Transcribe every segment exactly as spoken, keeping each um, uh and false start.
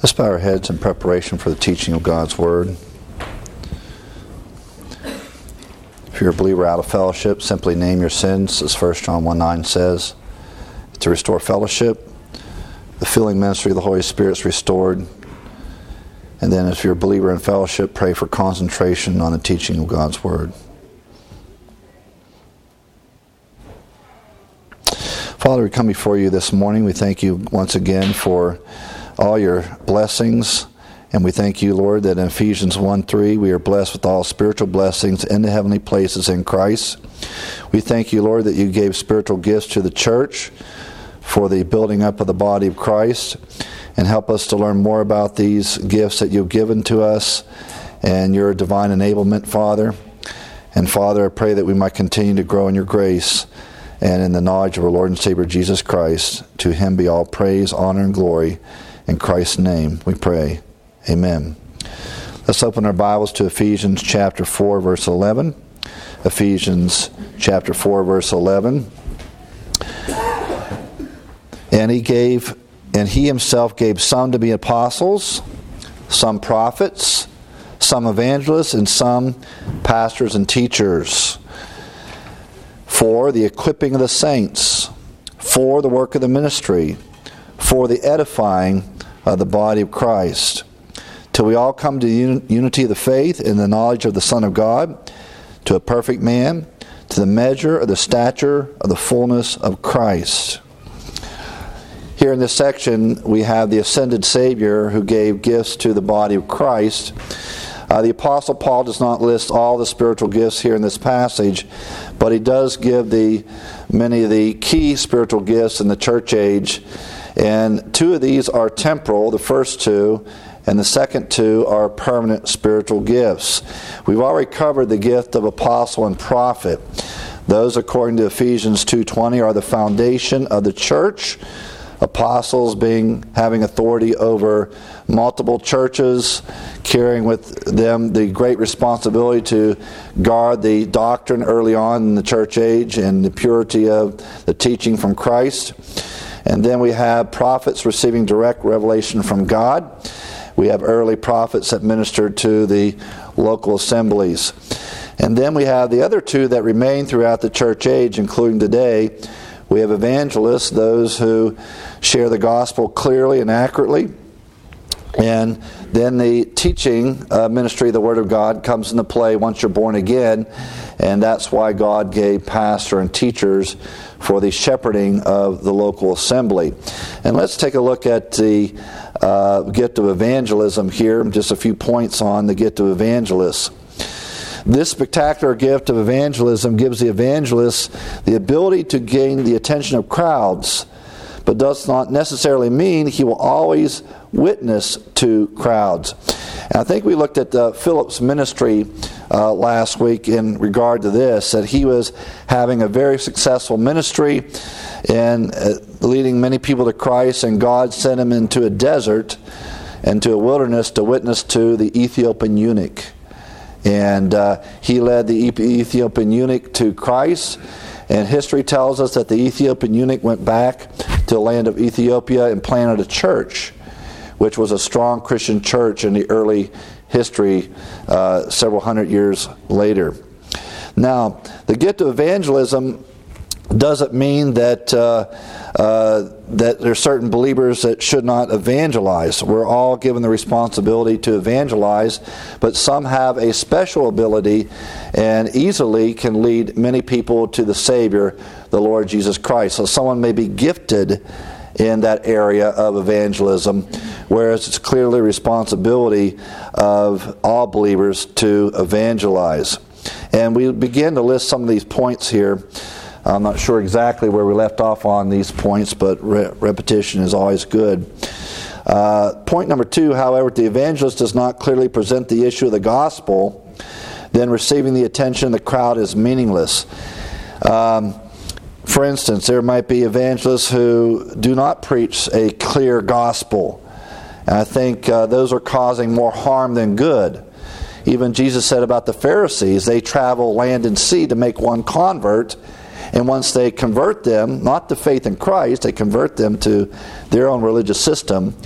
Let's bow our heads in preparation for the teaching of God's Word. If you're a believer out of fellowship, simply name your sins, as First John one nine says. To restore fellowship, the filling ministry of the Holy Spirit is restored. And then if you're a believer in fellowship, pray for concentration on the teaching of God's Word. Father, we come before you this morning. We thank you once again for all your blessings. And we thank you, Lord, that in Ephesians one three we are blessed with all spiritual blessings in the heavenly places in Christ. We thank you, Lord, that you gave spiritual gifts to the church for the building up of the body of Christ. And help us to learn more about these gifts that you've given to us and your divine enablement, Father. And Father, I pray that we might continue to grow in your grace and in the knowledge of our Lord and Savior Jesus Christ. To him be all praise, honor, and glory. In Christ's name we pray. Amen. Let's open our Bibles to Ephesians chapter four, verse eleven. Ephesians chapter four, verse eleven. And he gave, and he himself gave some to be apostles, some prophets, some evangelists, and some pastors and teachers, for the equipping of the saints, for the work of the ministry, for the edifying of the body of Christ, till we all come to the un- unity of the faith and the knowledge of the Son of God, to a perfect man, to the measure of the stature of the fullness of Christ. Here in this section, we have the ascended Savior who gave gifts to the body of Christ. Uh, the Apostle Paul does not list all the spiritual gifts here in this passage, but he does give the many of the key spiritual gifts in the church age. And two of these are temporal, the first two, and the second two are permanent spiritual gifts. We've already covered the gift of apostle and prophet. Those, according to Ephesians two twenty, are the foundation of the church. Apostles being having authority over multiple churches, carrying with them the great responsibility to guard the doctrine early on in the church age and the purity of the teaching from Christ. And then we have prophets receiving direct revelation from God. We have early prophets that ministered to the local assemblies. And then we have the other two that remain throughout the church age, including today. We have evangelists, those who share the gospel clearly and accurately. And then the teaching uh, ministry of the Word of God comes into play once you're born again. And that's why God gave pastor and teachers for the shepherding of the local assembly. And let's take a look at the uh, gift of evangelism here. Just a few points on the gift of evangelists. This spectacular gift of evangelism gives the evangelist the ability to gain the attention of crowds, but does not necessarily mean he will always witness to crowds. And I think we looked at uh, Philip's ministry uh, last week in regard to this, that he was having a very successful ministry and uh, leading many people to Christ, and God sent him into a desert and to a wilderness to witness to the Ethiopian eunuch. And uh, he led the Ethiopian eunuch to Christ. And history tells us that the Ethiopian eunuch went back to the land of Ethiopia and planted a church, which was a strong Christian church in the early history uh, several hundred years later. Now, the gift of evangelism doesn't mean that uh, uh, that there are certain believers that should not evangelize. We're all given the responsibility to evangelize, but some have a special ability and easily can lead many people to the Savior, the Lord Jesus Christ. So someone may be gifted in that area of evangelism, whereas it's clearly the responsibility of all believers to evangelize. And we begin to list some of these points here. I'm not sure exactly where we left off on these points, but re- repetition is always good. Uh, point number two, however, if the evangelist does not clearly present the issue of the gospel, then receiving the attention of the crowd is meaningless. Um, for instance, there might be evangelists who do not preach a clear gospel. And I think uh, those are causing more harm than good. Even Jesus said about the Pharisees, they travel land and sea to make one convert. And once they convert them, not to faith in Christ, they convert them to their own religious system,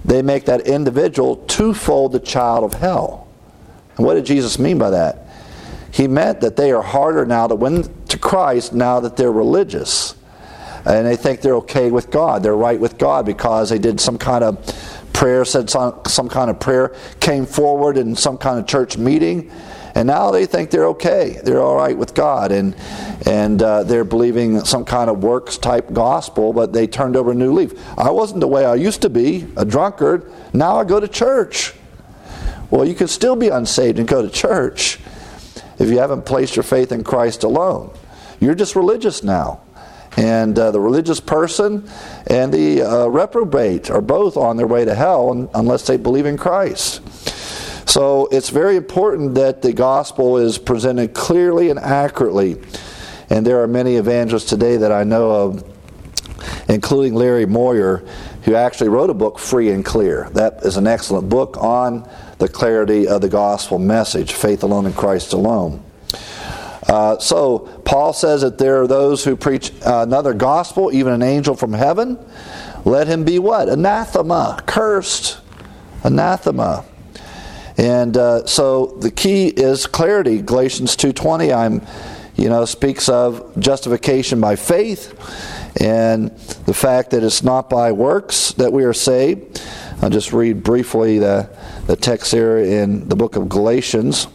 they make that individual twofold the child of hell. And what did Jesus mean by that? He meant that they are harder now to win to Christ now that they're religious. And they think they're okay with God. They're right with God because they did some kind of prayer, said some, some kind of prayer, came forward in some kind of church meeting. And now they think they're okay. They're all right with God. And and uh, they're believing some kind of works-type gospel, but they turned over a new leaf. I wasn't the way I used to be, a drunkard. Now I go to church. Well, you can still be unsaved and go to church if you haven't placed your faith in Christ alone. You're just religious now. And uh, the religious person and the uh, reprobate are both on their way to hell unless they believe in Christ. So it's very important that the gospel is presented clearly and accurately. And there are many evangelists today that I know of, including Larry Moyer, who actually wrote a book, Free and Clear. That is an excellent book on the clarity of the gospel message, faith alone in Christ alone. Uh, so Paul says that there are those who preach another gospel, even an angel from heaven. Let him be what? Anathema, cursed. Anathema. And uh, so the key is clarity. Galatians two twenty, I'm, you know, speaks of justification by faith, and the fact that it's not by works that we are saved. I'll just read briefly the the text here in the book of Galatians.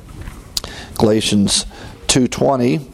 Galatians two twenty.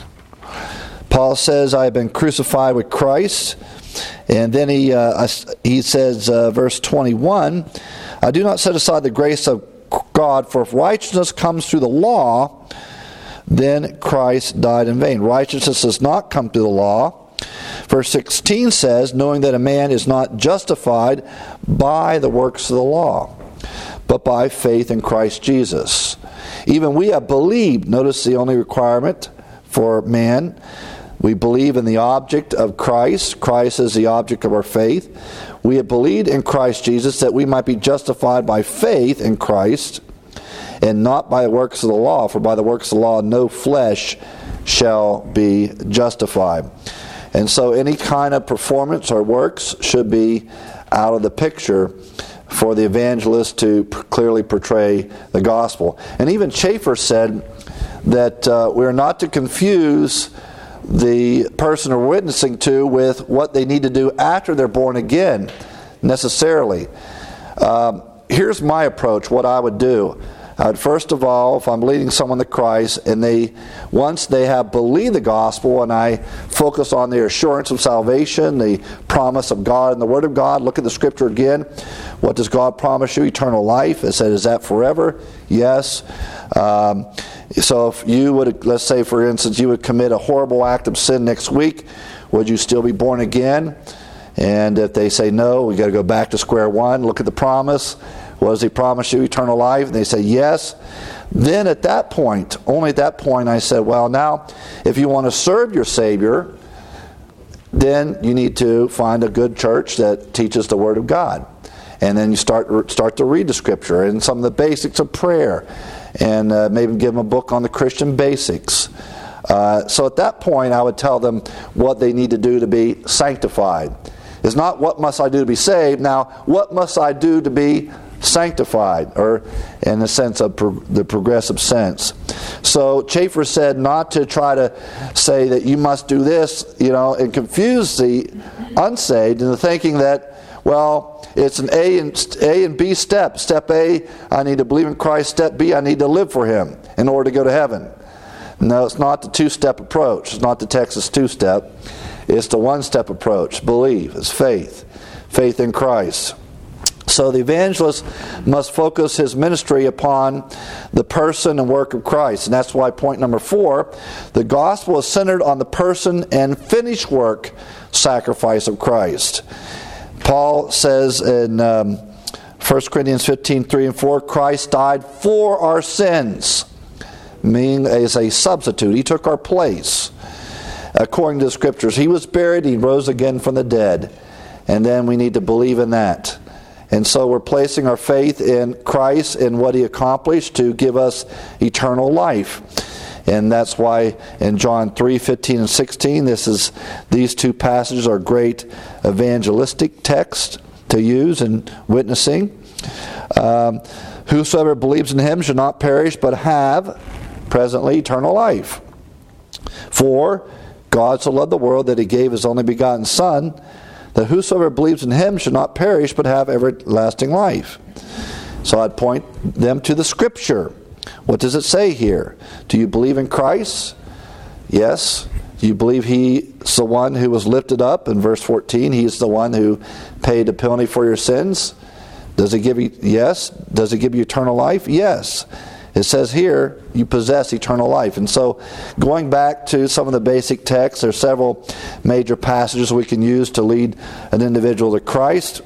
Paul says, "I have been crucified with Christ," and then he uh, he says, uh, verse twenty-one. I do not set aside the grace of God, for if righteousness comes through the law, then Christ died in vain. Righteousness does not come through the law. Verse sixteen says, knowing that a man is not justified by the works of the law, but by faith in Christ Jesus. Even we have believed. Notice the only requirement for man. We believe in the object of Christ. Christ is the object of our faith. We have believed in Christ Jesus that we might be justified by faith in Christ and not by the works of the law. For by the works of the law no flesh shall be justified. And so any kind of performance or works should be out of the picture for the evangelist to clearly portray the gospel. And even Schaeffer said that uh, we're not to confuse the person we're witnessing to with what they need to do after they're born again, necessarily. Um, here's my approach, what I would do. I would first of all, if I'm leading someone to Christ, and they, once they have believed the gospel, and I focus on the assurance of salvation, the promise of God and the Word of God, look at the Scripture again. What does God promise you? Eternal life. It said, is that forever? Yes. Um, so if you would, let's say for instance, you would commit a horrible act of sin next week, would you still be born again? And if they say no, we got to go back to square one, look at the promise. What does he promise you? Eternal life? And they say yes. Then at that point, only at that point, I said, well, now, if you want to serve your Savior, then you need to find a good church that teaches the Word of God. And then you start start to read the Scripture and some of the basics of prayer. And uh, maybe give them a book on the Christian basics. Uh, so at that point, I would tell them what they need to do to be sanctified. It's not what must I do to be saved. Now, what must I do to be sanctified, or in the sense of pro- the progressive sense. So Schaeffer said not to try to say that you must do this, you know, and confuse the unsaved into thinking that, well, it's an A and A and B step. Step A, I need to believe in Christ. Step B, I need to live for Him in order to go to heaven. No, it's not the two-step approach. It's not the Texas two-step. It's the one-step approach. Believe. It's faith. Faith in Christ. So the evangelist must focus his ministry upon the person and work of Christ. And that's why point number four, the gospel is centered on the person and finished work, sacrifice of Christ. Paul says in um, First Corinthians fifteen, three and four, Christ died for our sins, meaning as a substitute. He took our place. According to the Scriptures, He was buried, He rose again from the dead. And then we need to believe in that. And so we're placing our faith in Christ and what He accomplished to give us eternal life. And that's why in John three, fifteen and sixteen, this is these two passages are great evangelistic texts to use in witnessing. Um, Whosoever believes in him shall not perish, but have presently eternal life. For God so loved the world that he gave his only begotten Son, that whosoever believes in him shall not perish, but have everlasting life. So I'd point them to the Scripture. What does it say here? Do you believe in Christ? Yes. Do you believe He's the one who was lifted up? In verse fourteen, He's the one who paid the penalty for your sins. Does He give you, yes. Does He give you eternal life? Yes. It says here, you possess eternal life. And so, going back to some of the basic texts, there are several major passages we can use to lead an individual to Christ.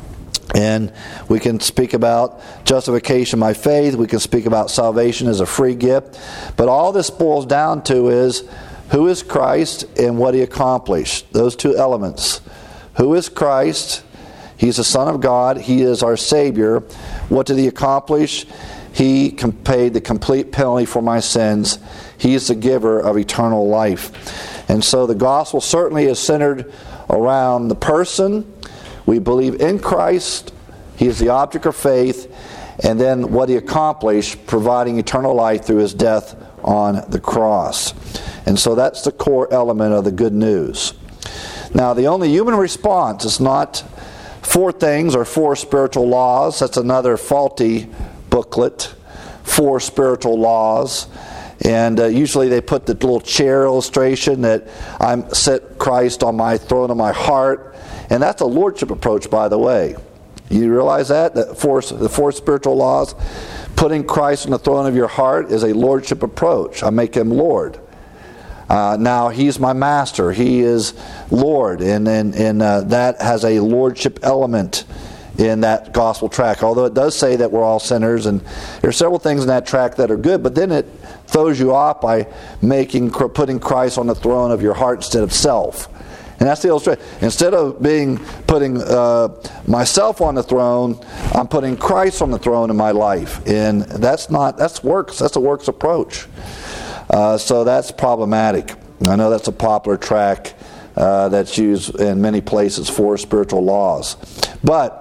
And we can speak about justification by faith. We can speak about salvation as a free gift. But all this boils down to is, who is Christ and what He accomplished? Those two elements. Who is Christ? He's the Son of God. He is our Savior. What did He accomplish? He paid the complete penalty for my sins. He is the giver of eternal life. And so the gospel certainly is centered around the person. We believe in Christ. He is the object of faith. And then what He accomplished, providing eternal life through His death on the cross. And so that's the core element of the good news. Now, the only human response is not four things or four spiritual laws. That's another faulty booklet. Four spiritual laws. And uh, usually they put the little chair illustration that I'm set Christ on my throne of my heart. And that's a lordship approach, by the way. You realize that? That four, the four spiritual laws, putting Christ on the throne of your heart is a lordship approach. I make Him Lord. Uh, now, He's my master. He is Lord. And, and, and uh, that has a lordship element in that gospel tract. Although it does say that we're all sinners. And there are several things in that tract that are good. But then it throws you off by making putting Christ on the throne of your heart instead of self. And that's the illustration. Instead of being putting uh, myself on the throne, I'm putting Christ on the throne in my life. And that's not, that's works. That's a works approach. Uh, so that's problematic. I know that's a popular track uh, that's used in many places for spiritual laws. But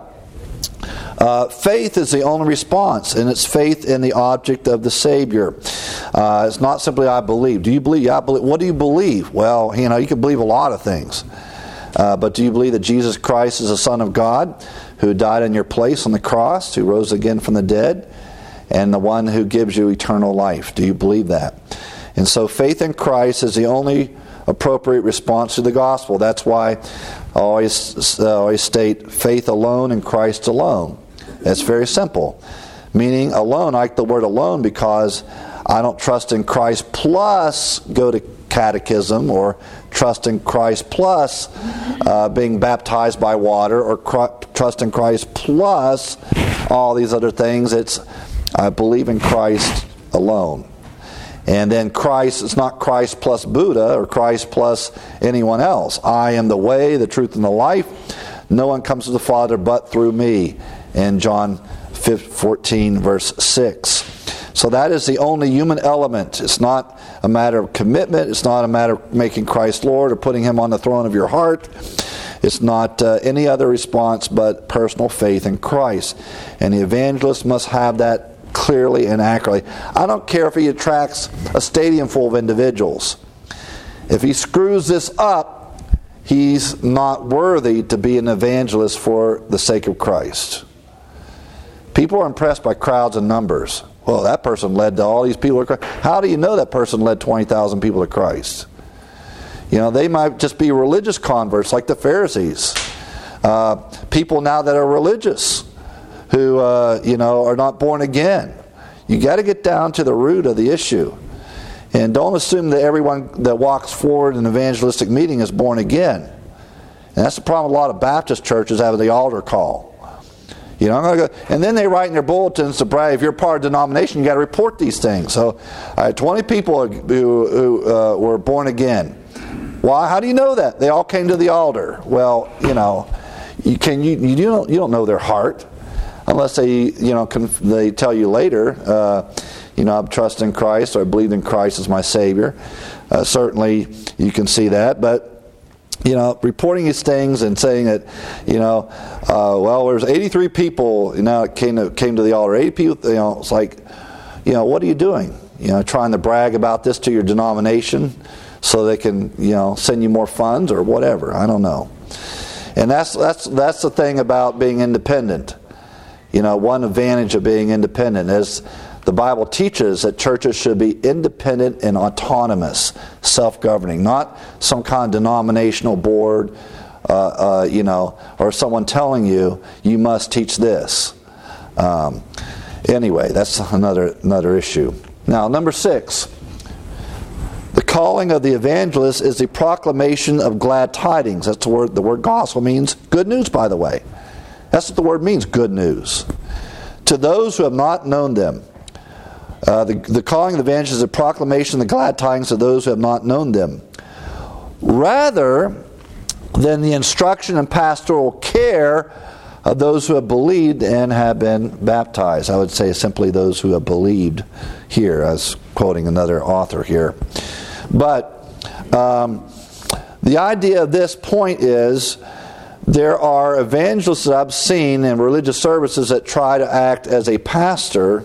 uh, faith is the only response, and it's faith in the object of the Savior. Uh, it's not simply I believe. Do you believe? Yeah, I believe. What do you believe? Well, you know, you can believe a lot of things. Uh, but do you believe that Jesus Christ is the Son of God, who died in your place on the cross, who rose again from the dead, and the one who gives you eternal life? Do you believe that? And so faith in Christ is the only appropriate response to the gospel. That's why I always, uh, always state faith alone and Christ alone. That's very simple. Meaning alone, I like the word alone because I don't trust in Christ plus go to catechism, or trust in Christ plus uh, being baptized by water, or cr- trust in Christ plus all these other things. It's I believe in Christ alone. And then Christ, it's not Christ plus Buddha or Christ plus anyone else. I am the way, the truth, and the life. No one comes to the Father but through me. In John fourteen, verse six. So that is the only human element. It's not a matter of commitment. It's not a matter of making Christ Lord or putting Him on the throne of your heart. It's not uh, any other response but personal faith in Christ. And the evangelist must have that clearly and accurately. I don't care if he attracts a stadium full of individuals. If he screws this up, he's not worthy to be an evangelist for the sake of Christ. People are impressed by crowds and numbers. Well, that person led to all these people to Christ. How do you know that person led twenty thousand people to Christ? You know, they might just be religious converts like the Pharisees. Uh, people now that are religious who, uh, you know, are not born again. You got to get down to the root of the issue. And don't assume that everyone that walks forward in an evangelistic meeting is born again. And that's the problem with a lot of Baptist churches having the altar call. You know, I'm gonna go, and then they write in their bulletins to brag, if you're part of a denomination, you got to report these things. So I had twenty people who, who uh, were born again. Why? How do you know that? They all came to the altar. Well, you know, you can you you don't you don't know their heart. Unless they, you know, they tell you later, uh, you know, I'm trusting Christ, or I believe in Christ as my Savior. Uh, certainly, you can see that. But you know, reporting these things and saying that, you know, uh, well, there's eighty-three people, you know, came to, came to the altar. eighty people, you know, it's like, you know, what are you doing? You know, trying to brag about this to your denomination so they can, you know, send you more funds or whatever. I don't know. And that's that's that's the thing about being independent. You know, one advantage of being independent is the Bible teaches that churches should be independent and autonomous, self-governing, not some kind of denominational board, uh, uh, you know, or someone telling you, you must teach this. Um, anyway, that's another another issue. Now, number six. The calling of the evangelist is the proclamation of glad tidings. That's the word. The word gospel means good news, by the way. That's what the word means, good news. To those who have not known them. Uh, the, the calling of the evangelist is a proclamation of the glad tidings to those who have not known them. Rather than the instruction and pastoral care of those who have believed and have been baptized. I would say simply those who have believed here. I was quoting another author here. But um, the idea of this point is there are evangelists that I've seen in religious services that try to act as a pastor.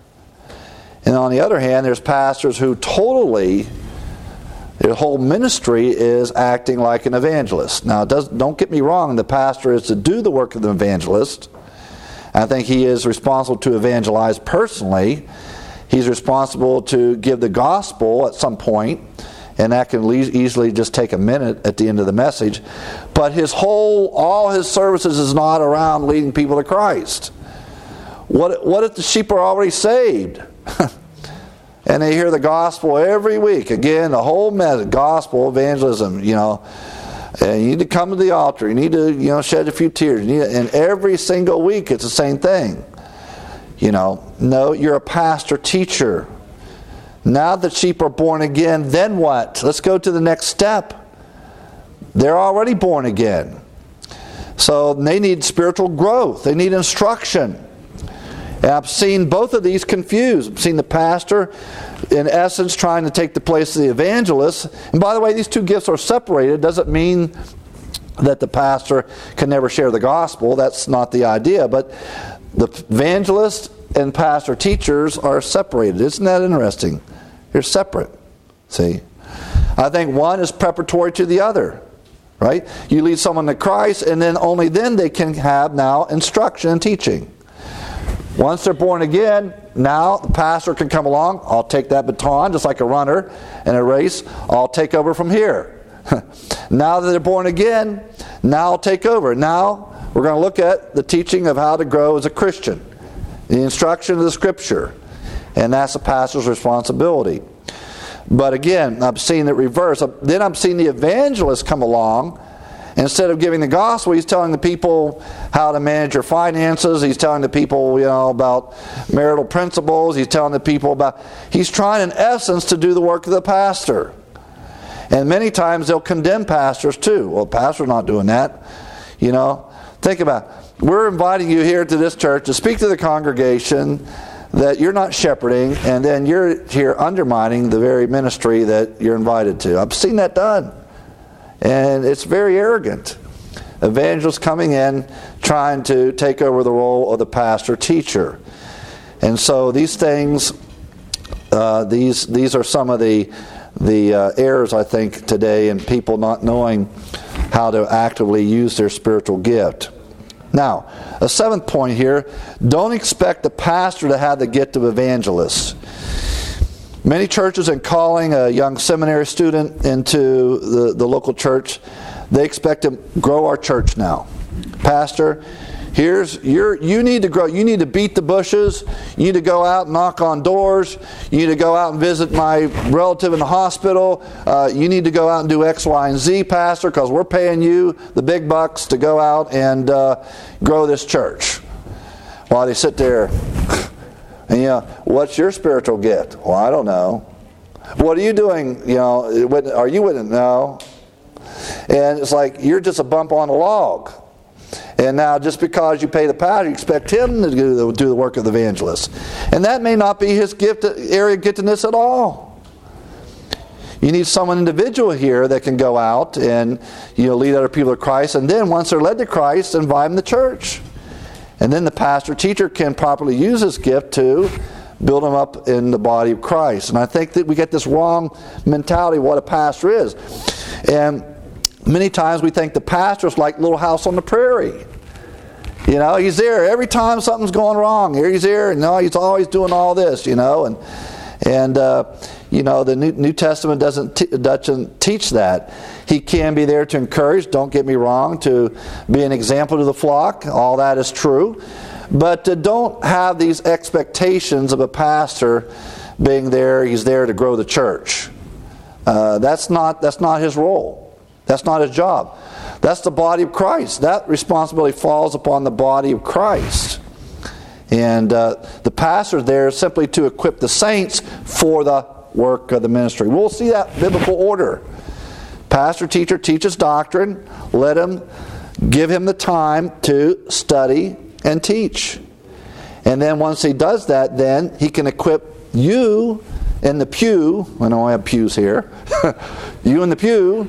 And on the other hand, there's pastors who totally, their whole ministry is acting like an evangelist. Now, it does, don't get me wrong, the pastor is to do the work of the evangelist. I think he is responsible to evangelize personally. He's responsible to give the gospel at some point, and that can easily just take a minute at the end of the message. But his whole, all his services is not around leading people to Christ. What, what if the sheep are already saved? And they hear the gospel every week. Again, the whole message, gospel, evangelism, you know. And you need to come to the altar. You need to, you know, shed a few tears. You need to, and every single week it's the same thing. You know, no, you're a pastor teacher. Now that sheep are born again, then what? Let's go to the next step. They're already born again. So they need spiritual growth. They need instruction. And I've seen both of these confused. I've seen the pastor, in essence, trying to take the place of the evangelist. And by the way, these two gifts are separated. It doesn't mean that the pastor can never share the gospel. That's not the idea. But the evangelist and pastor teachers are separated. Isn't that interesting? They're separate. See? I think one is preparatory to the other. Right? You lead someone to Christ, and then only then they can have now instruction and teaching. Once they're born again, now the pastor can come along. I'll take that baton, just like a runner in a race. I'll take over from here. Now that they're born again, now I'll take over. Now we're going to look at the teaching of how to grow as a Christian. The instruction of the Scripture. And that's the pastor's responsibility. But again, I'm seeing it reverse. Then I'm seeing the evangelist come along. Instead of giving the gospel, he's telling the people how to manage your finances. He's telling the people, you know, about marital principles. He's telling the people about... He's trying, in essence, to do the work of the pastor. And many times they'll condemn pastors too. Well, the pastor's not doing that. You know, think about it. We're inviting you here to this church to speak to the congregation that you're not shepherding, and then you're here undermining the very ministry that you're invited to. I've seen that done. And it's very arrogant. Evangelists coming in trying to take over the role of the pastor teacher. And so these things, uh, these these are some of the the uh, errors, I think, today in people not knowing how to actively use their spiritual gift. Now, a seventh point here, don't expect the pastor to have the gift of evangelist. Many churches, in calling a young seminary student into the, the local church, they expect to grow our church now. Pastor, here's your, you need to grow. You need to beat the bushes. You need to go out and knock on doors. You need to go out and visit my relative in the hospital. Uh, you need to go out and do X, Y, and Z, Pastor, because we're paying you the big bucks to go out and uh, grow this church. While they sit there... And, you know, what's your spiritual gift? Well, I don't know. What are you doing? You know, are you with it? No. And it's like you're just a bump on a log. And now just because you pay the pastor, you expect him to do the, do the work of the evangelist. And that may not be his gift, area of giftedness at all. You need someone individual here that can go out and, you know, lead other people to Christ. And then once they're led to Christ, invite them to church. And then the pastor teacher can properly use his gift to build them up in the body of Christ. And I think that we get this wrong mentality of what a pastor is. And many times we think the pastor is like Little House on the Prairie. You know, he's there every time something's going wrong. Here he's there, and no, he's always doing all this, you know. And, and uh, you know, the New, New Testament doesn't, t- doesn't teach that. He can be there to encourage, don't get me wrong, to be an example to the flock. All that is true. But uh, don't have these expectations of a pastor being there, he's there to grow the church. Uh, that's not that's not his role. That's not his job. That's the body of Christ. That responsibility falls upon the body of Christ. And uh, the pastor there is simply to equip the saints for the work of the ministry. We'll see that biblical order. Pastor, teacher, teaches doctrine. Let him, give him the time to study and teach. And then once he does that, then he can equip you in the pew. I know I have pews here. You in the pew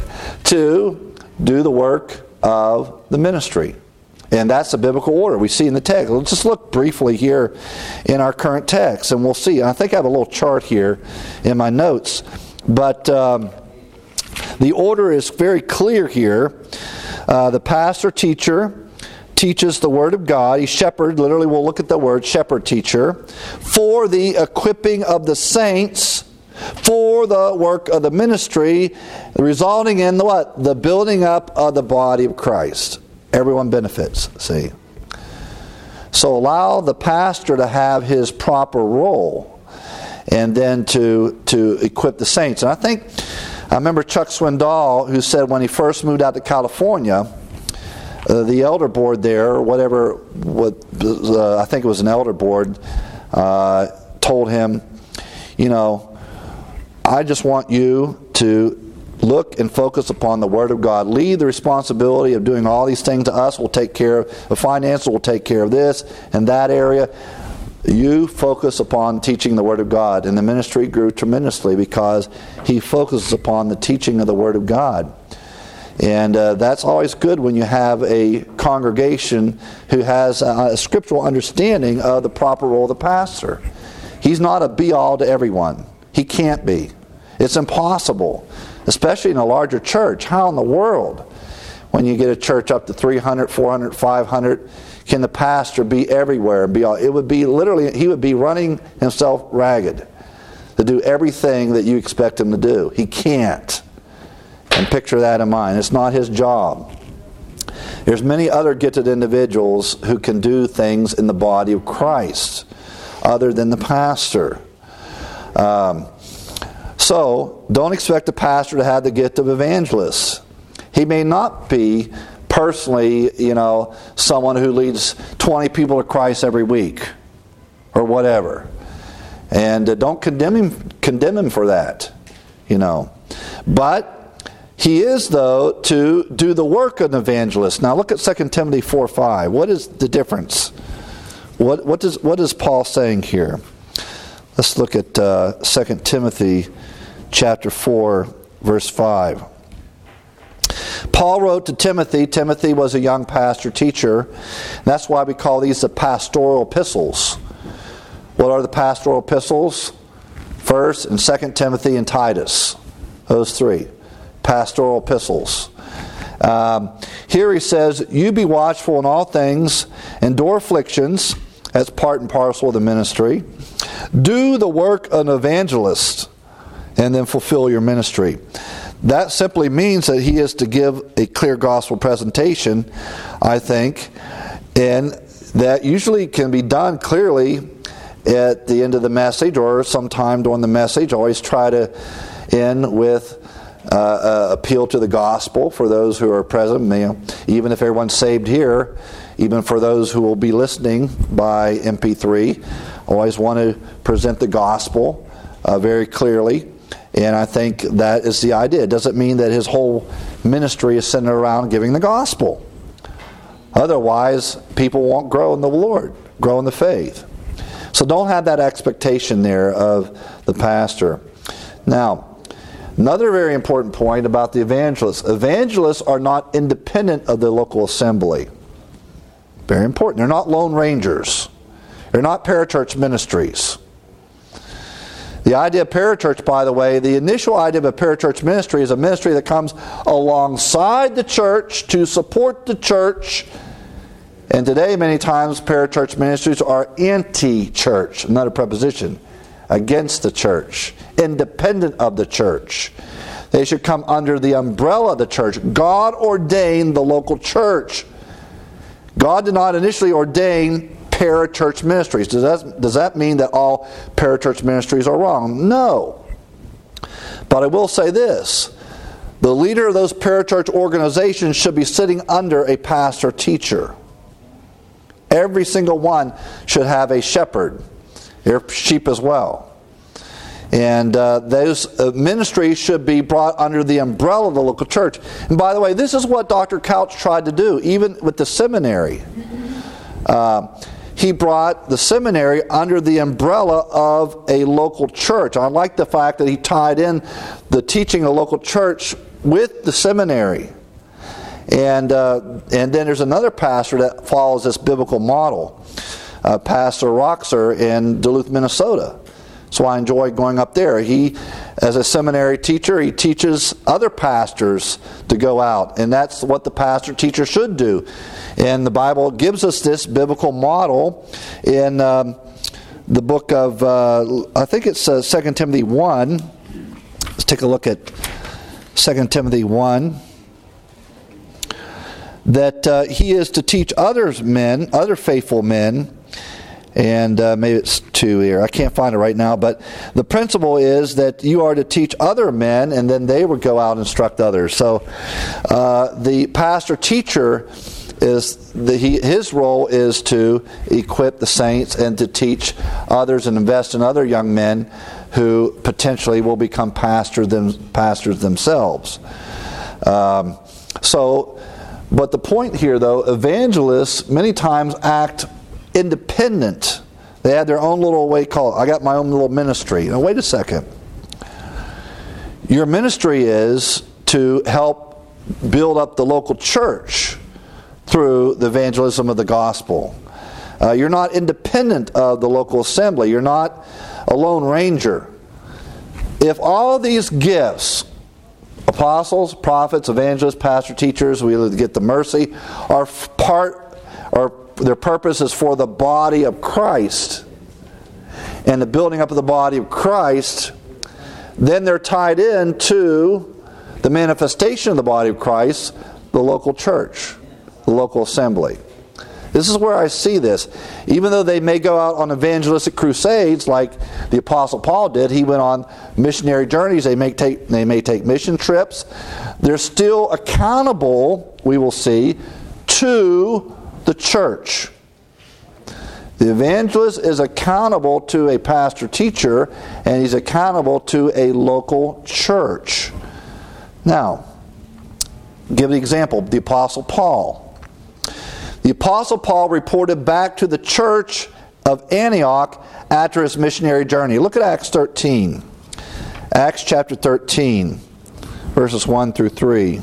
to do the work of the ministry. And that's the biblical order we see in the text. Let's just look briefly here in our current text, and we'll see. I think I have a little chart here in my notes. But um, the order is very clear here. Uh, the pastor, teacher, teaches the Word of God. He's shepherd. Literally, we'll look at the word shepherd, teacher. For the equipping of the saints, for the work of the ministry, resulting in the what? The building up of the body of Christ. Everyone benefits, see. So allow the pastor to have his proper role, and then to, to equip the saints. And I think, I remember Chuck Swindoll, who said when he first moved out to California, uh, the elder board there, or whatever, what, uh, I think it was an elder board, uh, told him, you know, I just want you to look and focus upon the Word of God. Leave the responsibility of doing all these things to us. We'll take care of the finances. We'll take care of this and that area. You focus upon teaching the Word of God. And the ministry grew tremendously because he focuses upon the teaching of the Word of God. And uh, that's always good when you have a congregation who has a, a scriptural understanding of the proper role of the pastor. He's not a be-all to everyone. He can't be. It's impossible, especially in a larger church. How in the world, when you get a church up to three hundred, four hundred, five hundred, can the pastor be everywhere? Be all, it would be literally, he would be running himself ragged to do everything that you expect him to do. He can't. And picture that in mind. It's not his job. There's many other gifted individuals who can do things in the body of Christ other than the pastor. Um, so, don't expect the pastor to have the gift of evangelist. He may not be personally, you know, someone who leads twenty people to Christ every week or whatever. And uh, don't condemn him, condemn him for that, you know. But he is, though, to do the work of an evangelist. Now look at Second Timothy four five. What is the difference? What, what, does, what is Paul saying here? Let's look at uh, Second Timothy chapter four, verse five. Paul wrote to Timothy. Timothy was a young pastor teacher. That's why we call these the pastoral epistles. What are the pastoral epistles? First and Second Timothy and Titus. Those three. Pastoral epistles. Um, here he says, you be watchful in all things, endure afflictions. That's part and parcel of the ministry. Do the work of an evangelist, and then fulfill your ministry. That simply means that he is to give a clear gospel presentation, I think, and that usually can be done clearly at the end of the message or sometime during the message. Always try to end with uh, uh, appeal to the gospel for those who are present. You know, even if everyone's saved here, even for those who will be listening by M P three, always want to present the gospel uh, very clearly. And I think that is the idea. It doesn't mean that his whole ministry is centered around giving the gospel. Otherwise, people won't grow in the Lord, grow in the faith. So don't have that expectation there of the pastor. Now, Another very important point about the evangelists. Evangelists are not independent of the local assembly. Very important. They're not lone rangers. They're not parachurch ministries. The idea of parachurch, by the way, the initial idea of a parachurch ministry is a ministry that comes alongside the church to support the church. And today, many times, parachurch ministries are anti-church, another preposition, against the church, independent of the church. They should come under the umbrella of the church. God ordained the local church. God did not initially ordain parachurch ministries. Does that, does that mean that all parachurch ministries are wrong? No. But I will say this. The leader of those parachurch organizations should be sitting under a pastor teacher. Every single one should have a shepherd. They're sheep as well. And uh, those uh, ministries should be brought under the umbrella of the local church. And by the way, this is what Doctor Couch tried to do, even with the seminary. Uh, he brought the seminary under the umbrella of a local church. I like the fact that he tied in the teaching of the local church with the seminary. And uh, and then there's another pastor that follows this biblical model, uh, Pastor Roxer in Duluth, Minnesota. So I enjoy going up there. He, as a seminary teacher, he teaches other pastors to go out. And that's what the pastor teacher should do. And the Bible gives us this biblical model in um, the book of, uh, I think it's uh, Second Timothy one. Let's take a look at Second Timothy one. That uh, he is to teach others men, other faithful men, and uh, maybe it's two here. I can't find it right now, but the principle is that you are to teach other men, and then they would go out and instruct others. So uh, the pastor-teacher, is the, he, his role is to equip the saints and to teach others and invest in other young men who potentially will become pastor them, pastors themselves. Um, so... But the point here, though, evangelists many times act independent. They have their own little way called, I got my own little ministry. Now, wait a second. Your ministry is to help build up the local church through the evangelism of the gospel. Uh, you're not independent of the local assembly. You're not a lone ranger. If all of these gifts, apostles, prophets, evangelists, pastor, teachers, we get the mercy, are part, or their purpose is for the body of Christ and the building up of the body of Christ, then they're tied in to the manifestation of the body of Christ, the local church, the local assembly. This is where I see this. Even though they may go out on evangelistic crusades like the Apostle Paul did, he went on missionary journeys, they may take, they may take mission trips, they're still accountable, we will see, to the church. The evangelist is accountable to a pastor-teacher, and he's accountable to a local church. Now, give an example. The Apostle Paul. The Apostle Paul reported back to the church of Antioch after his missionary journey. Look at Acts thirteen. Acts chapter thirteen, verses one through three.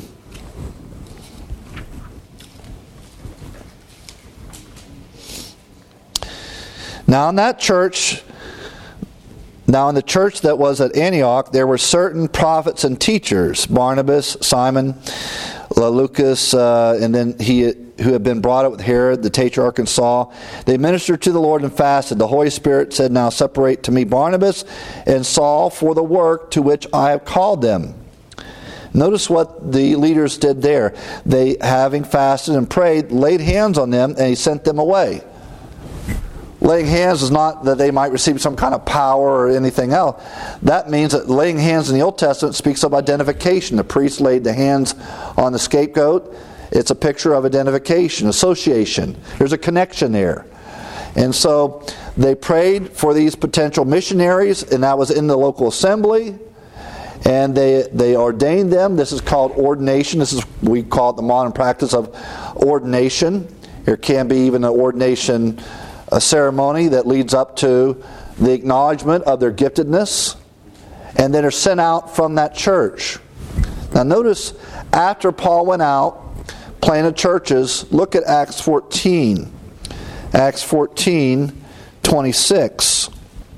Now in that church, now in the church that was at Antioch, there were certain prophets and teachers, Barnabas, Simon, Lucas, uh, and then he who had been brought up with Herod, the tetrarch, and Saul. They ministered to the Lord and fasted. The Holy Spirit said, "Now separate to me Barnabas and Saul for the work to which I have called them." Notice what the leaders did there. They, having fasted and prayed, laid hands on them, and he sent them away. Laying hands is not that they might receive some kind of power or anything else. That means that laying hands in the Old Testament speaks of identification. The priest laid the hands on the scapegoat. It's a picture of identification, association. There's a connection there. And so they prayed for these potential missionaries, and that was in the local assembly. And they they ordained them. This is called ordination. This is, we call it the modern practice of ordination. There can be even an ordination a ceremony that leads up to the acknowledgement of their giftedness. and then are sent out from that church. Now notice, after Paul went out, planted churches, look at Acts fourteen. Acts fourteen, twenty-six.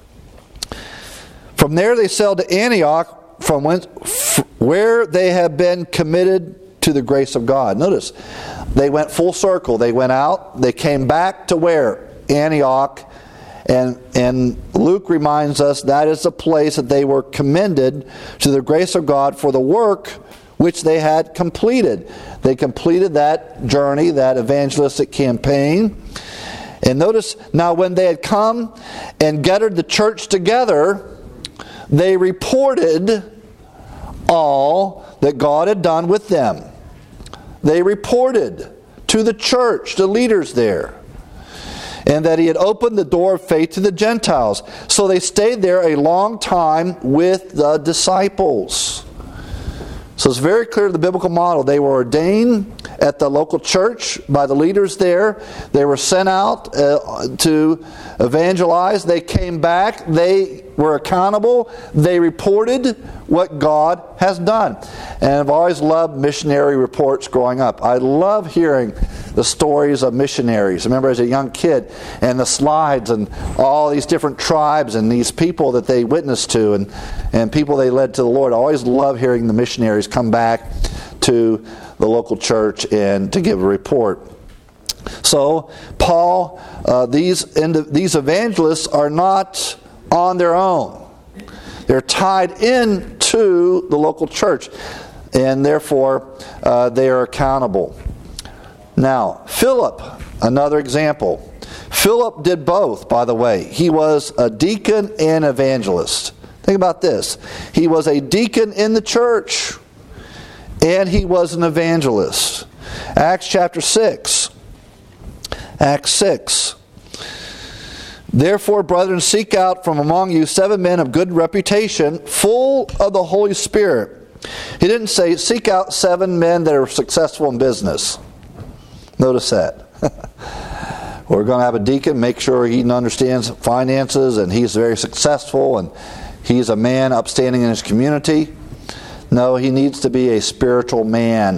From there they sailed to Antioch, from whence, where they have been committed to the grace of God. Notice, they went full circle. They went out, they came back to where? Antioch. And, and Luke reminds us that is the place that they were commended to the grace of God for the work which they had completed. They completed that journey, that evangelistic campaign. And notice, now when they had come and gathered the church together, they reported all that God had done with them. They reported to the church, the leaders there, and that he had opened the door of faith to the Gentiles. So they stayed there a long time with the disciples. So it's very clear the biblical model. They were ordained at the local church by the leaders there. They were sent out uh, to evangelize. They came back. They were accountable. They reported what God has done. And I've always loved missionary reports growing up. I love hearing the stories of missionaries. I remember as a young kid, and the slides and all these different tribes and these people that they witnessed to and, and people they led to the Lord. I always love hearing the missionaries come back to the local church and to give a report. So, Paul, uh, these these evangelists are not on their own. They're tied into the local church, and therefore uh, they are accountable. Now, Philip, another example. Philip did both, by the way. He was a deacon and evangelist. Think about this. He was a deacon in the church, and he was an evangelist. Acts chapter six. Acts six. Therefore, brethren, seek out from among you seven men of good reputation, full of the Holy Spirit. He didn't say, seek out seven men that are successful in business. Notice that. We're going to have a deacon, make sure he understands finances and he's very successful and he's a man upstanding in his community. No, he needs to be a spiritual man.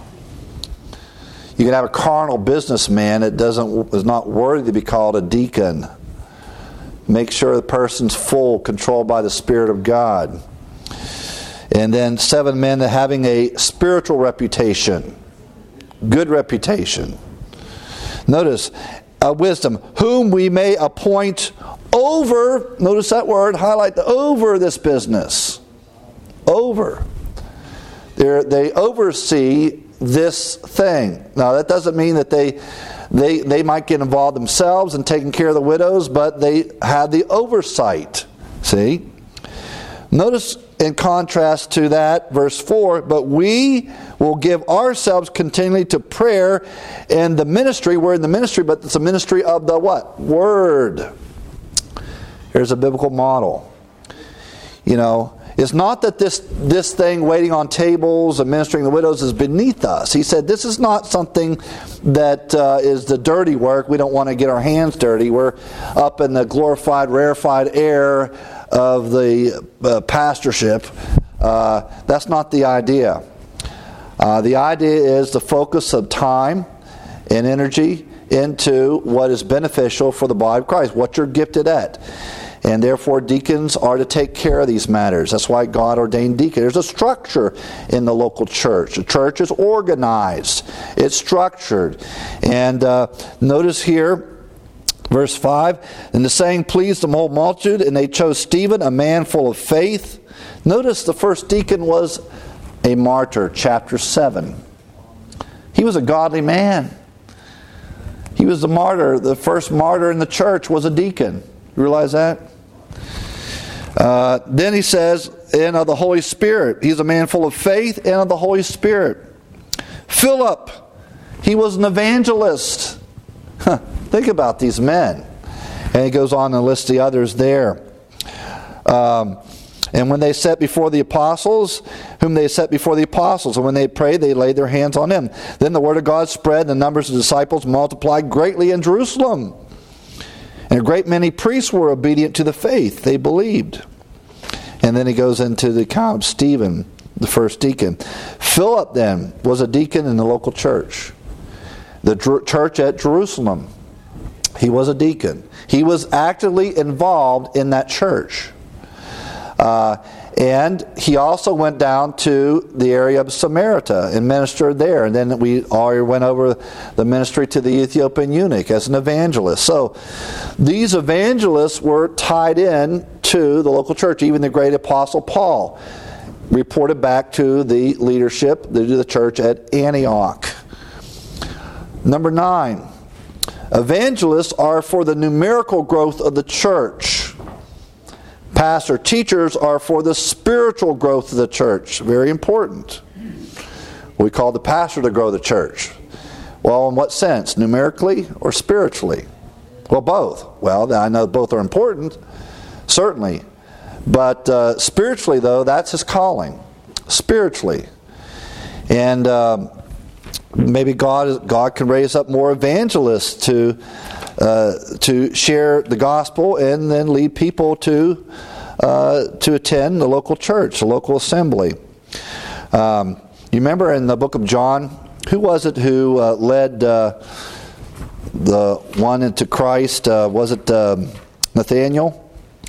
You can have a carnal businessman that doesn't is not worthy to be called a deacon. Make sure the person's full, controlled by the Spirit of God. And then seven men that having a spiritual reputation. Good reputation. Notice, uh, wisdom, whom we may appoint over, notice that word, highlight the over this business. Over. They're, they oversee this thing. Now that doesn't mean that they they they might get involved themselves in taking care of the widows, but they have the oversight. See? Notice in contrast to that, verse four, but we will give ourselves continually to prayer and the ministry. We're in the ministry, but it's a ministry of the what? Word. Here's a biblical model. You know, it's not that this, this thing waiting on tables and ministering to the widows is beneath us. He said this is not something that uh, is the dirty work. We don't want to get our hands dirty. We're up in the glorified, rarefied air of the uh, pastorship. Uh, that's not the idea. Uh, the idea is the focus of time and energy into what is beneficial for the body of Christ, what you're gifted at. And therefore deacons are to take care of these matters. That's why God ordained deacons. There's a structure in the local church. The church is organized. It's structured. And uh, notice here, verse five, and the saying pleased the whole multitude, and they chose Stephen, a man full of faith. Notice the first deacon was a martyr, chapter seven. He was a godly man. He was the martyr. The first martyr in the church was a deacon. You realize that? Uh, then he says, and of the Holy Spirit. He's a man full of faith and of the Holy Spirit. Philip, he was an evangelist. Huh, think about these men. And he goes on and lists the others there. Um, and when they sat before the apostles, whom they set before the apostles, and when they prayed, they laid their hands on them. Then the word of God spread, and the numbers of disciples multiplied greatly in Jerusalem. And a great many priests were obedient to the faith. They believed. And then he goes into the account of Stephen, the first deacon. Philip then was a deacon in the local church. The dr- church at Jerusalem. He was a deacon. He was actively involved in that church. Uh, and he also went down to the area of Samaria and ministered there. And then we already went over the ministry to the Ethiopian eunuch as an evangelist. So these evangelists were tied in to the local church. Even the great apostle Paul reported back to the leadership, to the church at Antioch. Number nine, evangelists are for the numerical growth of the church. Pastor teachers are for the spiritual growth of the church. Very important. We call the pastor to grow the church. Well, in what sense? Numerically or spiritually? Well, both. Well, I know both are important, certainly. But uh, spiritually, though, that's his calling. Spiritually. And uh, maybe God God can raise up more evangelists to uh, to share the gospel and then lead people to uh, to attend the local church, the local assembly. Um, you remember in the book of John, who was it who uh, led uh, the one into Christ? Uh, was it um, Nathaniel?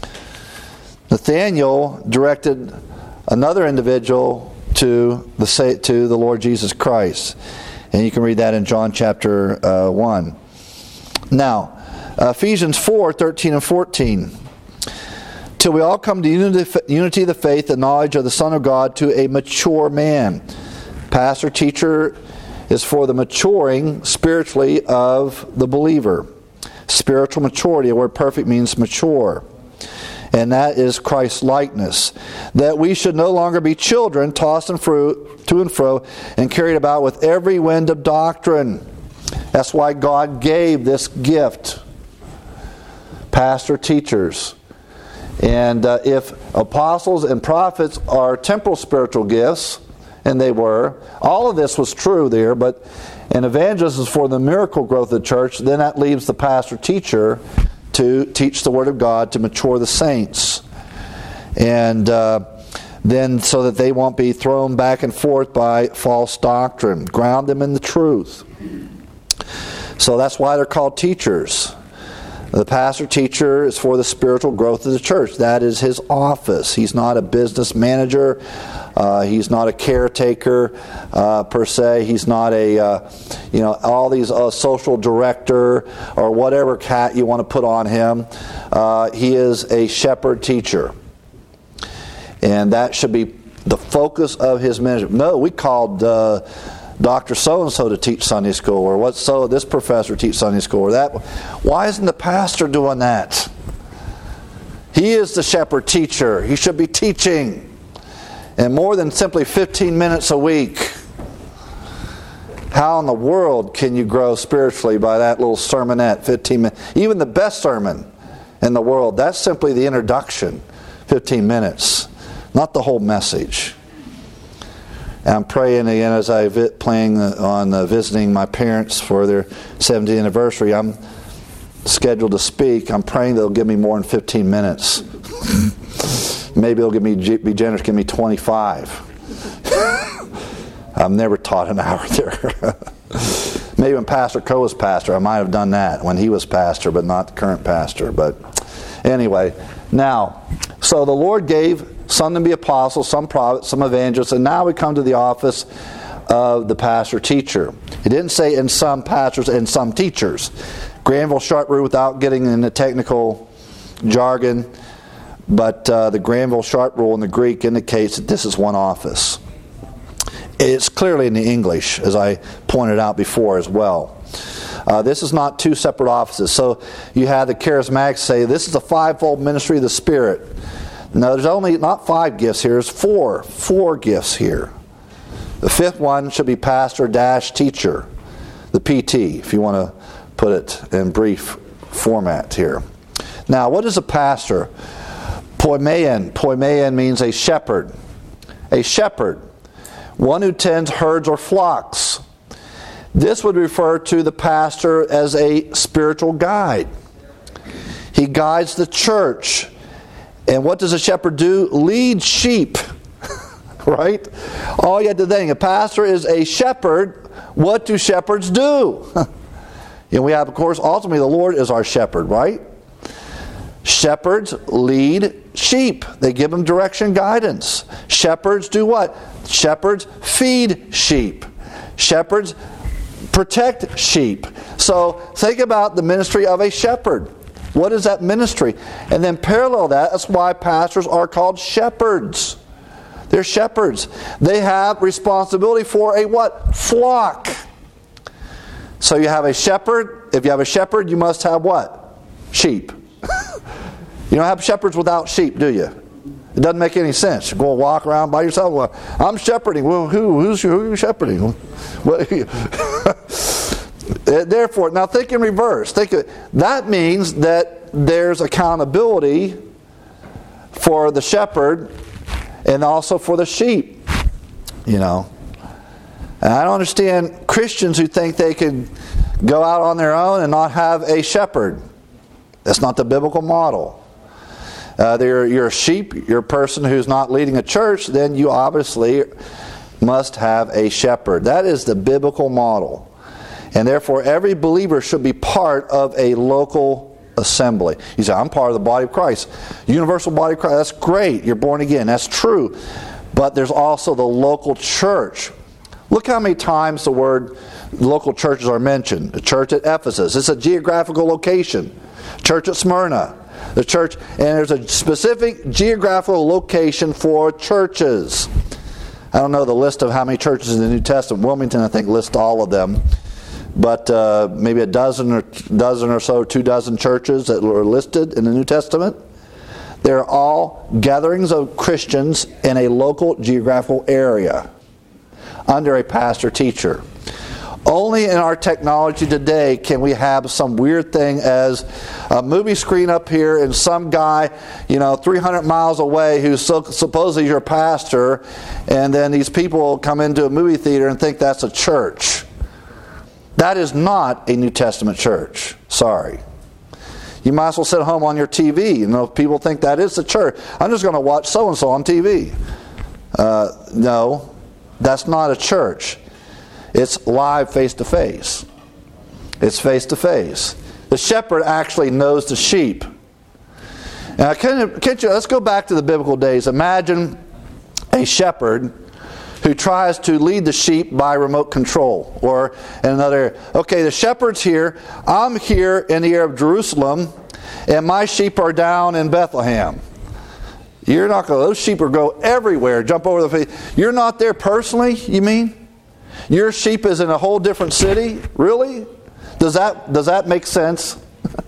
Nathaniel directed another individual to the to the Lord Jesus Christ. And you can read that in John chapter uh, one. Now, Ephesians four, thirteen and fourteen. Till we all come to unity, unity of the faith and knowledge of the Son of God, to a mature man. Pastor, teacher is for the maturing spiritually of the believer. Spiritual maturity, the word perfect means mature. And that is Christ's likeness. That we should no longer be children, tossed and fro, to and fro, and carried about with every wind of doctrine. That's why God gave this gift. Pastor, teachers. And uh, if apostles and prophets are temporal spiritual gifts, and they were, all of this was true there, but an evangelist is for the miracle growth of the church, then that leaves the pastor, teacher, to teach the Word of God, to mature the saints. And uh, then so that they won't be thrown back and forth by false doctrine. Ground them in the truth. So that's why they're called teachers. The pastor teacher is for the spiritual growth of the church. That is his office. He's not a business manager. Uh, he's not a caretaker uh, per se. He's not a, uh, you know, all these uh, social director or whatever cat you want to put on him. Uh, he is a shepherd teacher. And that should be the focus of his ministry. No, we called uh, Doctor So-and-so to teach Sunday school, or what so this professor teach Sunday school, or that. Why isn't the pastor doing that? He is the shepherd teacher. He should be teaching. And more than simply fifteen minutes a week. How in the world can you grow spiritually by that little sermonette, fifteen minutes? Even the best sermon in the world, that's simply the introduction, fifteen minutes, not the whole message. And I'm praying again as I vi- playing on uh, visiting my parents for their seventieth anniversary. I'm scheduled to speak. I'm praying they'll give me more than fifteen minutes. Maybe they'll give me be generous, give me twenty-five. I've never taught an hour there. Maybe when Pastor Coe was pastor, I might have done that when he was pastor, but not the current pastor. But anyway, now, so the Lord gave some to be apostles, some prophets, some evangelists, and now we come to the office of the pastor teacher. He didn't say in some pastors and some teachers. Granville Sharp rule, without getting into technical jargon, but uh, the Granville Sharp rule in the Greek indicates that this is one office. It's clearly in the English, as I pointed out before as well. Uh, this is not two separate offices. So you have the charismatics say, this is a fivefold ministry of the Spirit. No, there's only not five gifts here, there's four. Four gifts here. The fifth one should be pastor dash teacher. The P T, if you want to put it in brief format here. Now, what is a pastor? Poimeon. Poimeon means a shepherd. A shepherd. One who tends herds or flocks. This would refer to the pastor as a spiritual guide. He guides the church And what does a shepherd do? Lead sheep. Right? All you have to think, a pastor is a shepherd. What do shepherds do? And we have, of course, ultimately the Lord is our shepherd, right? Shepherds lead sheep. They give them direction, guidance. Shepherds do what? Shepherds feed sheep. Shepherds protect sheep. So think about the ministry of a shepherd. What is that ministry? And then parallel that, that's why pastors are called shepherds. They're shepherds. They have responsibility for a what? Flock. So you have a shepherd. If you have a shepherd, you must have what? Sheep. You don't have shepherds without sheep, do you? It doesn't make any sense. You go and walk around by yourself. Well, I'm shepherding. Well, who, who's who are you shepherding? What, therefore, now think in reverse. Think of, that means that there's accountability for the shepherd and also for the sheep. You know. And I don't understand Christians who think they can go out on their own and not have a shepherd. That's not the biblical model. Uh, you're, you're a sheep, you're a person who's not leading a church, then you obviously must have a shepherd. That is the biblical model. And therefore, every believer should be part of a local assembly. You say, I'm part of the body of Christ. Universal body of Christ, that's great. You're born again. That's true. But there's also the local church. Look how many times the word local churches are mentioned. The church at Ephesus. It's a geographical location. Church at Smyrna. The church, and there's a specific geographical location for churches. I don't know the list of how many churches in the New Testament. Wilmington, I think, lists all of them. But uh, maybe a dozen or dozen or so, two dozen churches that were listed in the New Testament. They're all gatherings of Christians in a local geographical area under a pastor-teacher. Only in our technology today can we have some weird thing as a movie screen up here and some guy, you know, three hundred miles away who's so, supposedly your pastor, and then these people come into a movie theater and think that's a church. That is not a New Testament church. Sorry. You might as well sit home on your T V. You know, if people think that is a church. I'm just going to watch so-and-so on T V. Uh, no, that's not a church. It's live face-to-face. It's face-to-face. The shepherd actually knows the sheep. Now, can, can you, let's go back to the biblical days. Imagine a shepherd who tries to lead the sheep by remote control. Or in another, okay, the shepherd's here. I'm here in the area of Jerusalem, and my sheep are down in Bethlehem. You're not going to, those sheep will go everywhere, jump over the face. You're not there personally, you mean? Your sheep is in a whole different city? Really? Does that does that make sense?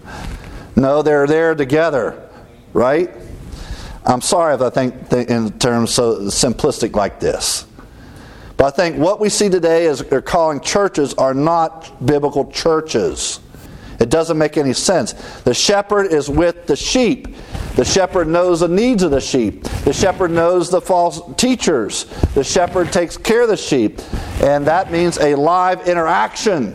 No, they're there together, right? I'm sorry if I think, think in terms so simplistic like this. But I think what we see today as they're calling churches are not biblical churches. It doesn't make any sense. The shepherd is with the sheep. The shepherd knows the needs of the sheep. The shepherd knows the false teachers. The shepherd takes care of the sheep. And that means a live interaction.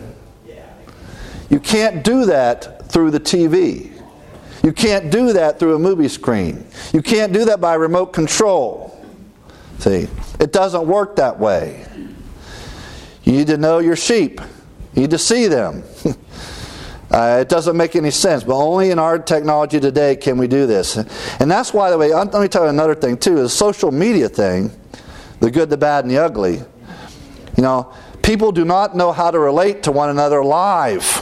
You can't do that through the T V. You can't do that through a movie screen. You can't do that by remote control. See, it doesn't work that way. You need to know your sheep. You need to see them. Uh, it doesn't make any sense, but only in our technology today can we do this. And that's why, the way, let me tell you another thing too, is social media thing, the good, the bad, and the ugly. You know, people do not know how to relate to one another live.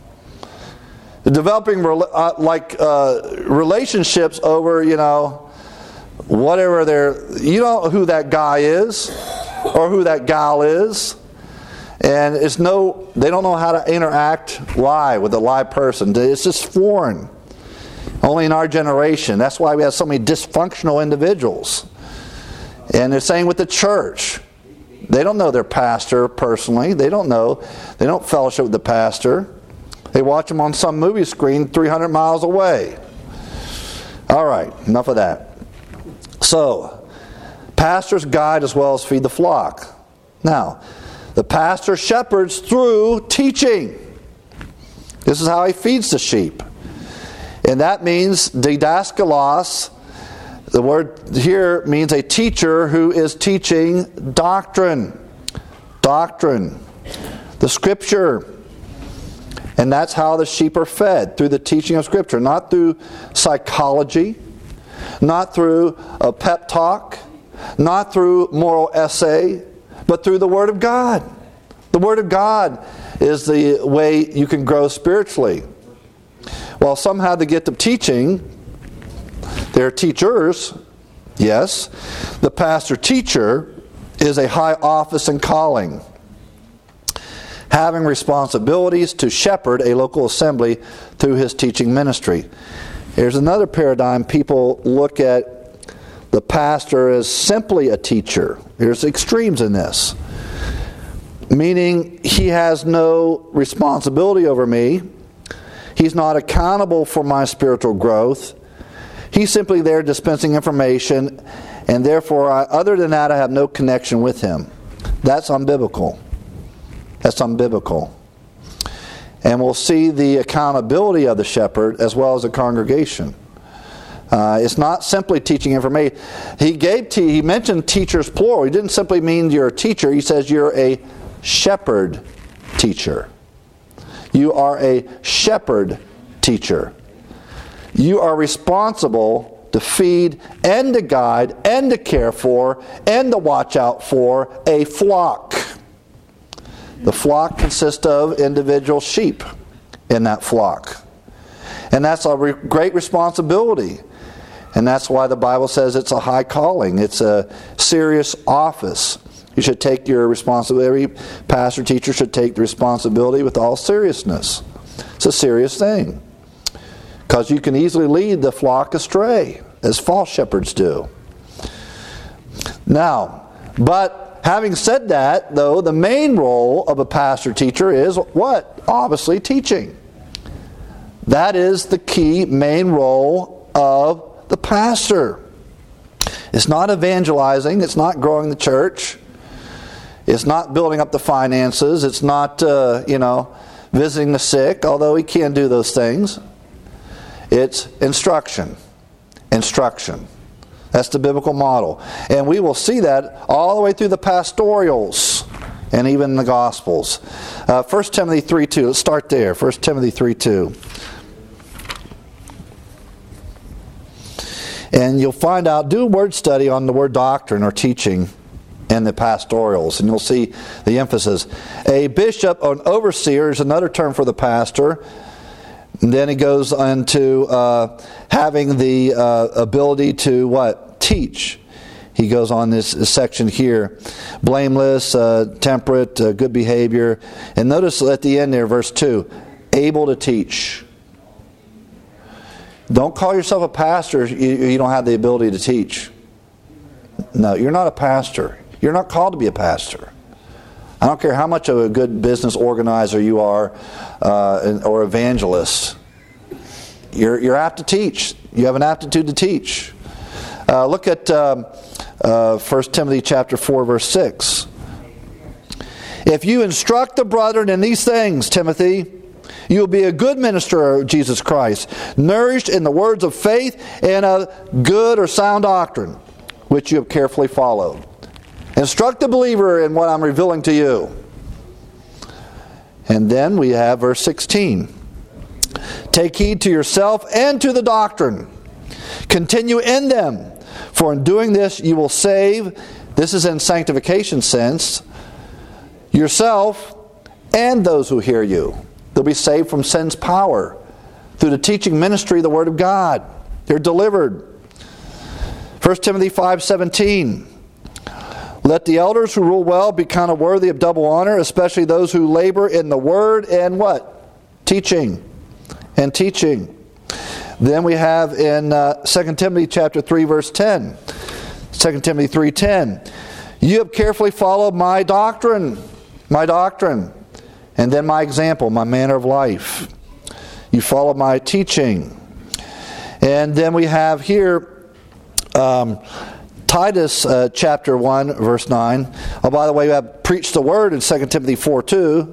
Developing uh, like uh, relationships over, you know, whatever they're, you don't know who that guy is or who that gal is. And it's no, they don't know how to interact live with a live person. It's just foreign. Only in our generation. That's why we have so many dysfunctional individuals. And the same with the church. They don't know their pastor personally. They don't know. They don't fellowship with the pastor. They watch him on some movie screen three hundred miles away. All right, enough of that. So, pastors guide as well as feed the flock. Now, the pastor shepherds through teaching. This is how he feeds the sheep. And that means didaskalos, The word here means a teacher who is teaching doctrine. Doctrine. The Scripture. And that's how the sheep are fed, through the teaching of Scripture. Not through psychology. Not through a pep talk. Not through moral essay. But through the Word of God. The Word of God is the way you can grow spiritually. While some have the gift of teaching, they're teachers, yes. The pastor-teacher is a high office and calling, having responsibilities to shepherd a local assembly through his teaching ministry. Here's another paradigm. People look at the pastor as simply a teacher. There's extremes in this. Meaning he has no responsibility over me. He's not accountable for my spiritual growth. He's simply there dispensing information, and therefore, I, other than that, I have no connection with him. That's unbiblical. That's unbiblical. And we'll see the accountability of the shepherd as well as the congregation. Uh, it's not simply teaching information. He gave te- he mentioned teachers plural. He didn't simply mean you're a teacher. He says you're a shepherd teacher. You are a shepherd teacher. You are responsible to feed and to guide and to care for and to watch out for a flock. The flock consists of individual sheep in that flock. And that's a re- great responsibility. And that's why the Bible says it's a high calling. It's a serious office. You should take your responsibility. Every pastor, teacher should take the responsibility with all seriousness. It's a serious thing. Because you can easily lead the flock astray, as false shepherds do. Now, but having said that, though, the main role of a pastor, teacher is what? Obviously, teaching. That is the key main role of the pastor. It's not evangelizing. It's not growing the church. It's not building up the finances. It's not, uh, you know, visiting the sick, although he can do those things. It's instruction. Instruction. That's the biblical model. And we will see that all the way through the pastorals and even the Gospels. Uh, First Timothy three two. Let's start there. First Timothy three two. And you'll find out, do a word study on the word doctrine or teaching and the pastorals, and you'll see the emphasis. A bishop or an overseer is another term for the pastor. And then he goes into uh, having the uh, ability to what? Teach. He goes on this, this section here. Blameless, uh, temperate, uh, good behavior. And notice at the end there, verse two, able to teach. Don't call yourself a pastor if you, you don't have the ability to teach. No, you're not a pastor. You're not called to be a pastor. I don't care how much of a good business organizer you are uh, or evangelist. You're, you're apt to teach. You have an aptitude to teach. Uh, look at um, uh, First Timothy chapter four, verse six. If you instruct the brethren in these things, Timothy, you will be a good minister of Jesus Christ, nourished in the words of faith and a good or sound doctrine, which you have carefully followed. Instruct the believer in what I'm revealing to you. And then we have verse sixteen. Take heed to yourself and to the doctrine. Continue in them, for in doing this you will save, this is in sanctification sense, yourself and those who hear you. They'll be saved from sin's power through the teaching ministry of the Word of God. They're delivered. First Timothy five seventeen. Let the elders who rule well be counted worthy of double honor, especially those who labor in the word and what? Teaching. And teaching. Then we have in uh, Second Timothy chapter three, verse ten. Second Timothy three ten. You have carefully followed my doctrine. My doctrine. And then my example, my manner of life. You follow my teaching. And then we have here um, Titus uh, chapter one, verse nine. Oh, by the way, we have preached the word in Second Timothy four two.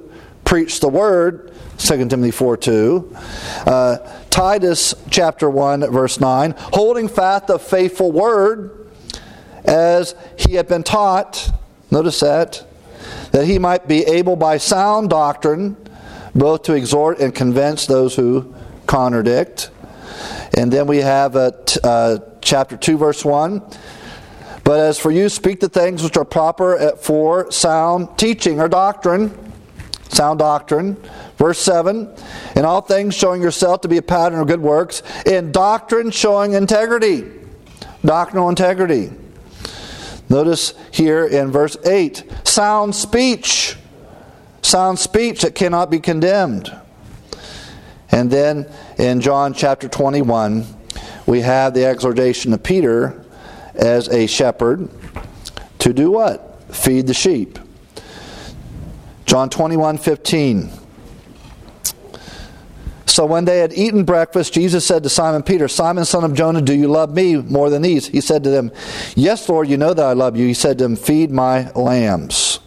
preach the word, Second Timothy four two. Uh, Titus chapter one, verse nine, holding fast the faithful word as he had been taught. Notice that. That he might be able by sound doctrine both to exhort and convince those who contradict. And then we have uh, t- uh, chapter two, verse one. But as for you, speak the things which are proper for sound teaching or doctrine. Sound doctrine. Verse seven. In all things showing yourself to be a pattern of good works. In doctrine showing integrity. Doctrinal integrity. Notice here in verse eight. Sound speech. Sound speech that cannot be condemned. And then in John chapter twenty-one, we have the exhortation of Peter as a shepherd to do what? Feed the sheep. John twenty-one fifteen. So when they had eaten breakfast, Jesus said to Simon Peter, Simon, son of Jonah, do you love me more than these? He said to them, yes, Lord, you know that I love you. He said to them, feed my lambs.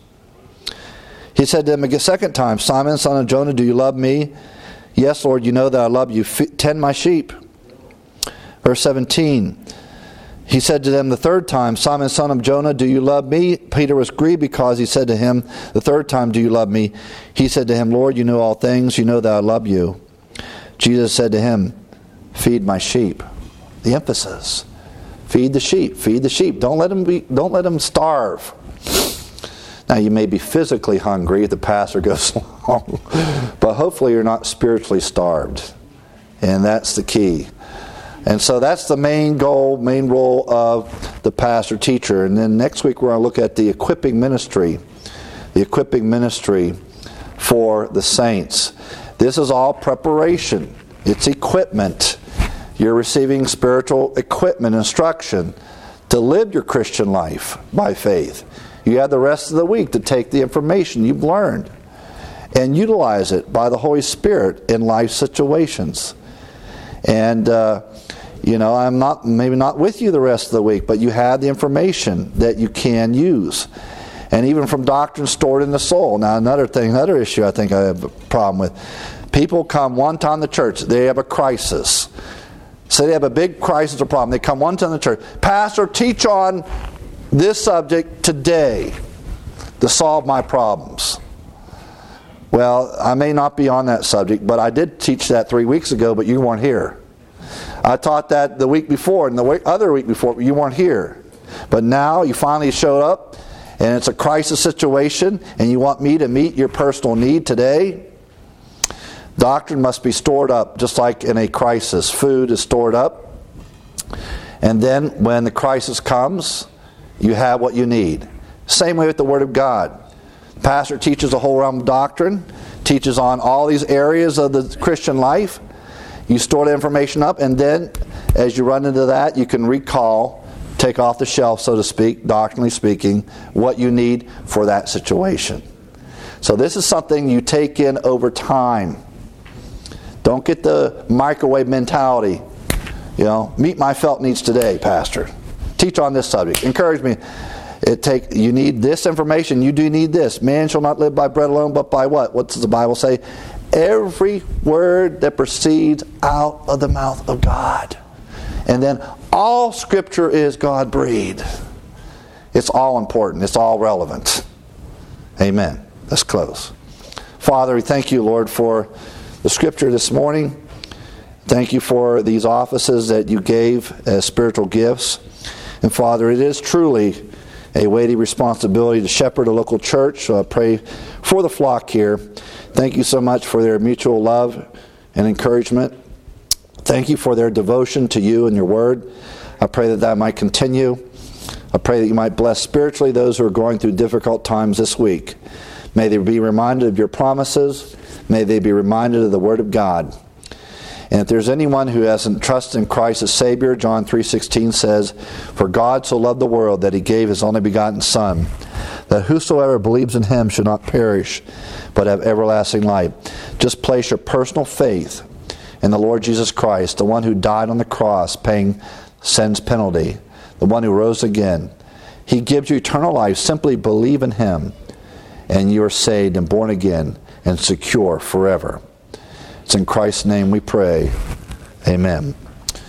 He said to them a second time, Simon, son of Jonah, do you love me? Yes, Lord, you know that I love you. Tend my sheep. Verse seventeen. He said to them the third time, Simon, son of Jonah, do you love me? Peter was grieved because he said to him the third time, do you love me? He said to him, Lord, you know all things. You know that I love you. Jesus said to him, feed my sheep. The emphasis. Feed the sheep. Feed the sheep. Don't let them be, don't let them starve. Now, you may be physically hungry if the pastor goes long, but hopefully you're not spiritually starved. And that's the key. And so that's the main goal, main role of the pastor teacher. And then next week we're going to look at the equipping ministry. The equipping ministry for the saints. This is all preparation. It's equipment. You're receiving spiritual equipment, instruction to live your Christian life by faith. You have the rest of the week to take the information you've learned and utilize it by the Holy Spirit in life situations. And, uh, you know, I'm not maybe not with you the rest of the week, but you have the information that you can use. And even from doctrine stored in the soul. Now, another thing, another issue I think I have a problem with. People come one time to church. They have a crisis. So they have a big crisis or problem. They come one time to church. Pastor, teach on this subject today to solve my problems. Well, I may not be on that subject, but I did teach that three weeks ago, but you weren't here. I taught that the week before and the other week before, but you weren't here. But now you finally showed up, and it's a crisis situation, and you want me to meet your personal need today. Doctrine must be stored up, just like in a crisis. Food is stored up. And then when the crisis comes, you have what you need. Same way with the Word of God. The pastor teaches a whole realm of doctrine, teaches on all these areas of the Christian life. You store the information up, and then as you run into that, you can recall, take off the shelf, so to speak, doctrinally speaking, what you need for that situation. So this is something you take in over time. Don't get the microwave mentality. You know, meet my felt needs today, Pastor. Teach on this subject. Encourage me. It take you need this information. You do need this. Man shall not live by bread alone, but by what? What does the Bible say? Every word that proceeds out of the mouth of God. And then all Scripture is God-breathed. It's all important. It's all relevant. Amen. Let's close. Father, we thank you, Lord, for the Scripture this morning. Thank you for these offices that you gave as spiritual gifts. And Father, it is truly a weighty responsibility to shepherd a local church. So I pray for the flock here. Thank you so much for their mutual love and encouragement. Thank you for their devotion to you and your word. I pray that that might continue. I pray that you might bless spiritually those who are going through difficult times this week. May they be reminded of your promises. May they be reminded of the Word of God. And if there's anyone who hasn't trusted in Christ as Savior, John three sixteen says, For God so loved the world that He gave His only begotten Son, that whosoever believes in Him should not perish, but have everlasting life. Just place your personal faith in the Lord Jesus Christ, the one who died on the cross, paying sin's penalty, the one who rose again. He gives you eternal life. Simply believe in Him, and you are saved and born again, and secure forever. It's in Christ's name we pray. Amen.